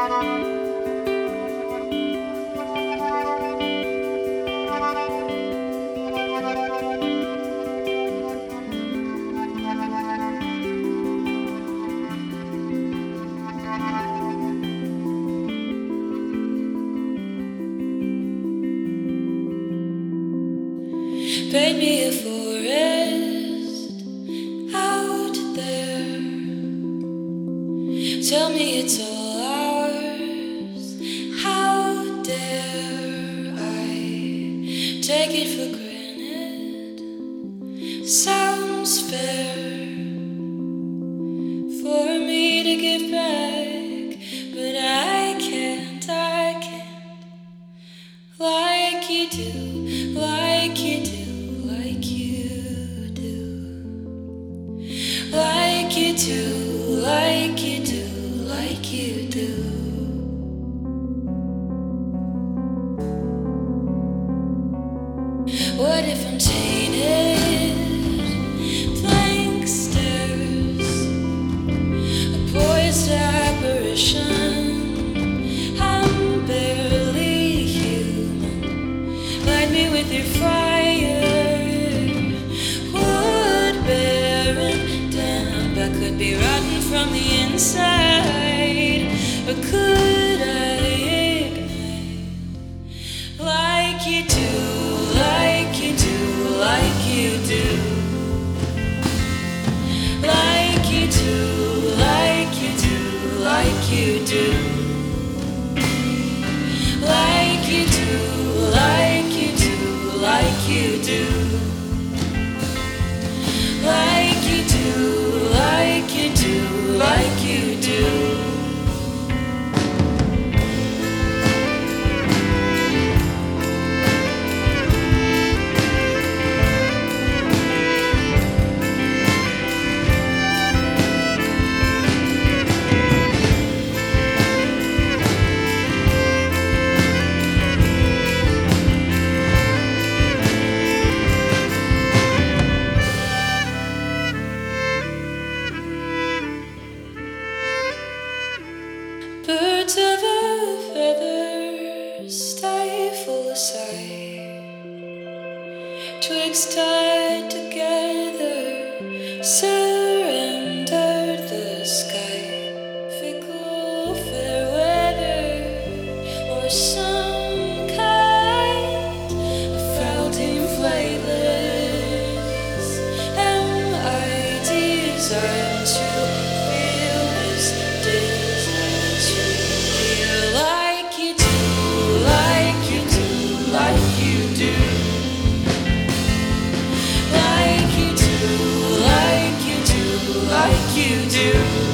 Paint me a forest out there. Tell me it's all ours. How dare I take it for granted? Sounds fair for me to give back, but I can't like you do, like you do. Like you do, like you do, like you do, like you do. What if I'm tainted? Blank stares, a poised apparition. I'm barely human. Light me with your fire. Could be rotten from the inside, or could I ignite like you do, like you do, like you do, like you do, like you do, like you do, like you do, like you do, like you do, like you do. Like you do, like you do. Birds of a feather stifle a sigh. Twigs tied together surrendered the sky. Fickle fair weather, or some kind of fountain flightless. Am I designed to feel this distance? Like you do, like you do, like you do, like you do, like you do, like you do.